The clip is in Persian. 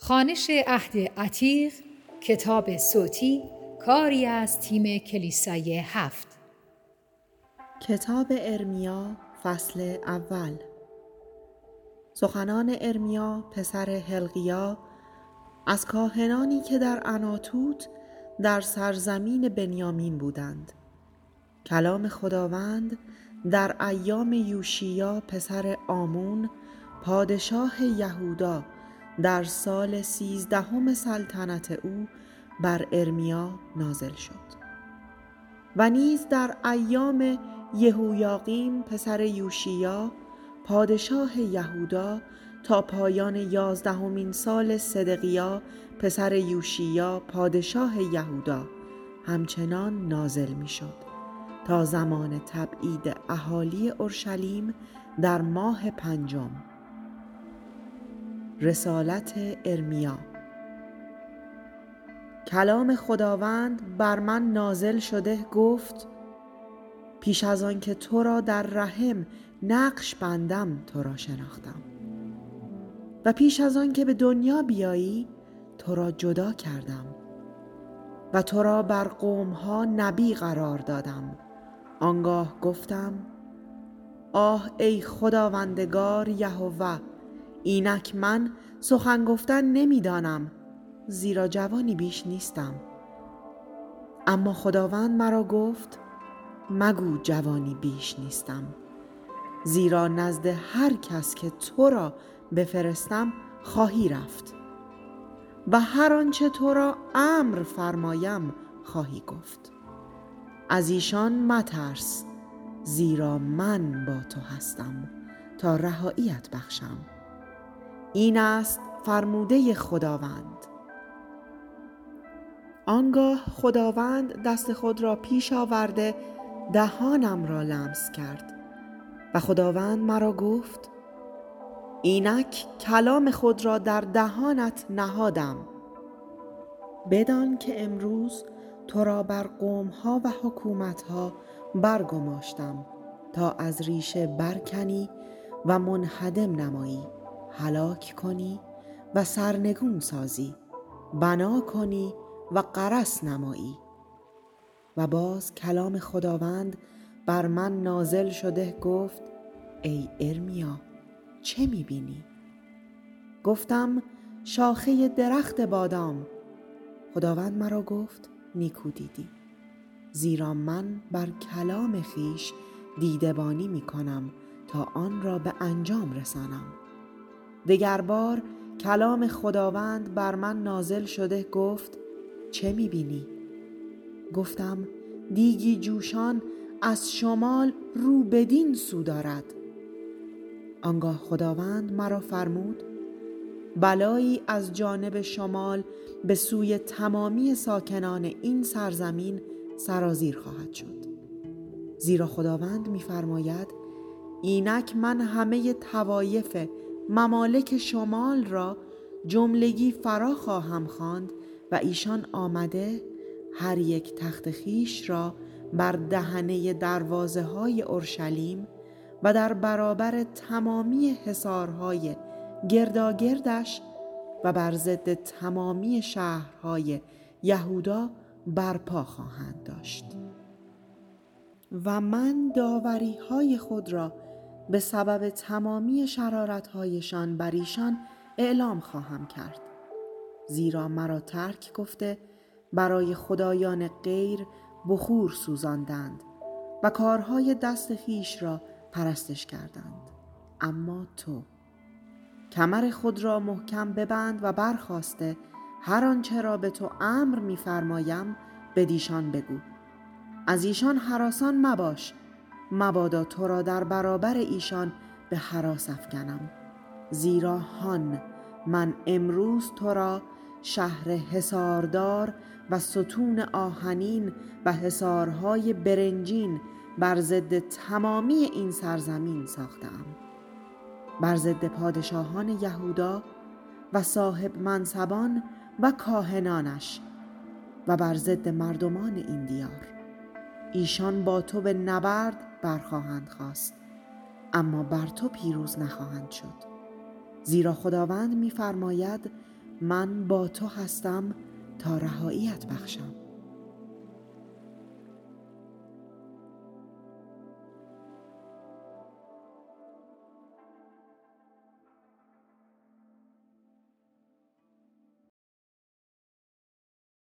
خوانش عهد عتیق، کتاب صوتی، کاری از تیم کلیسای 7. کتاب ارمیا فصل اول. سخنان ارمیا پسر حلقیا از کاهنانی که در عناتوت در سرزمین بنیامین بودند. کلام خداوند در ایام یوشیا پسر آمون پادشاه یهودا در سال 13 سلطنت او بر ارمیا نازل شد. و نیز در ایام یهویاقیم پسر یوشیا پادشاه یهودا تا پایان 11 سال صدقیا پسر یوشیا پادشاه یهودا همچنان نازل می شد تا زمان تبعید اهالی اورشلیم در ماه 5. رسالت ارمیا. کلام خداوند بر من نازل شده گفت: پیش از آن که تو را در رحم نقش بندم تو را شناختم و پیش از آن که به دنیا بیایی تو را جدا کردم و تو را بر قومها نبی قرار دادم. آنگاه گفتم: آه ای خداوندگار یهوه، اینک من سخن گفتن نمیدانم، زیرا جوانی بیش نیستم. اما خداوند مرا گفت: مگو جوانی بیش نیستم، زیرا نزد هر کس که تو را بفرستم خواهی رفت و هر آنچه تو را امر فرمایم خواهی گفت. از ایشان مترس، زیرا من با تو هستم تا رهاییت بخشم. این است فرموده خداوند. آنگاه خداوند دست خود را پیش آورده دهانم را لمس کرد و خداوند مرا گفت: اینک کلام خود را در دهانت نهادم. بدان که امروز تو را بر قومها و حکومتها برگماشتم تا از ریشه برکنی و منهدم نمایی، هلاک کنی و سرنگون سازی، بنا کنی و غرس نمایی. و باز کلام خداوند بر من نازل شده گفت: ای ارمیا، چه میبینی؟ گفتم: شاخه درخت بادام. خداوند مرا گفت: نیکو دیدی، زیرا من بر کلام خویش دیدبانی میکنم تا آن را به انجام رسانم. دگر بار کلام خداوند بر من نازل شده گفت: چه میبینی؟ گفتم: دیگی جوشان از شمال رو بدین سو دارد. آنگاه خداوند مرا فرمود: بلایی از جانب شمال به سوی تمامی ساکنان این سرزمین سرازیر خواهد شد. زیرا خداوند می‌فرماید: اینک من همه طوایف ممالک شمال را جملگی فرا خواهم خواند و ایشان آمده هر یک تخت خویش را بر دهنه دروازه های اورشلیم و در برابر تمامی حصارهای گرداگردش و بر ضد تمامی شهرهای یهودا برپا خواهند داشت. و من داوری‌های خود را به سبب تمامی شرارت‌هایشان بر ایشان اعلام خواهم کرد. زیرا مرا ترک گفته برای خدایان غیر بخور سوزاندند و کارهای دست خویش را پرستش کردند. اما تو کمر خود را محکم ببند و برخاسته هر آنچه را به تو امر می‌فرمایم بدیشان بگو. از ایشان هراسان مباش، مبادا تو را در برابر ایشان به هراس افکنم. زیرا هان من امروز تو را شهر حصاردار و ستون آهنین و حصارهای برنجین بر ضد تمامی این سرزمین ساختم، بر ضد پادشاهان یهودا و صاحب منصبان و کاهنانش و بر ضد مردمان این دیار. ایشان با تو به نبرد برخواهند خاست، اما بر تو پیروز نخواهند شد. زیرا خداوند می‌فرماید: من با تو هستم تا رهاییت بخشم.